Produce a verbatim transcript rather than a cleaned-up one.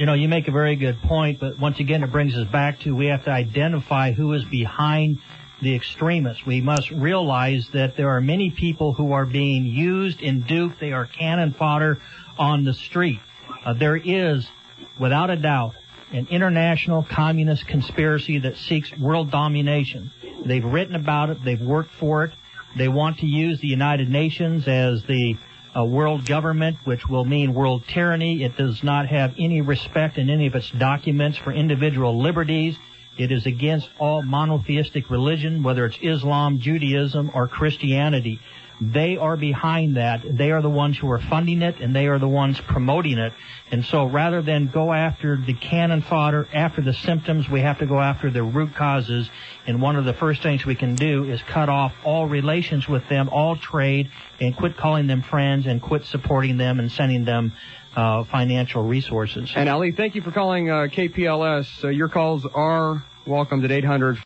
You know, you make a very good point, but once again, it brings us back to we have to identify who is behind the extremists. We must realize that there are many people who are being used and duped. They are cannon fodder on the street. Uh, there is, without a doubt, an international communist conspiracy that seeks world domination. They've written about it. They've worked for it. They want to use the United Nations as the uh, world government, which will mean world tyranny. It does not have any respect in any of its documents for individual liberties. It is against all monotheistic religion, whether it's Islam, Judaism, or Christianity. They are behind that. They are the ones who are funding it, and they are the ones promoting it. And so rather than go after the cannon fodder, after the symptoms, we have to go after the root causes. And one of the first things we can do is cut off all relations with them, all trade, and quit calling them friends and quit supporting them and sending them uh, financial resources. And Ali, thank you for calling uh, K P L S. Uh, your calls are welcomed at eight hundred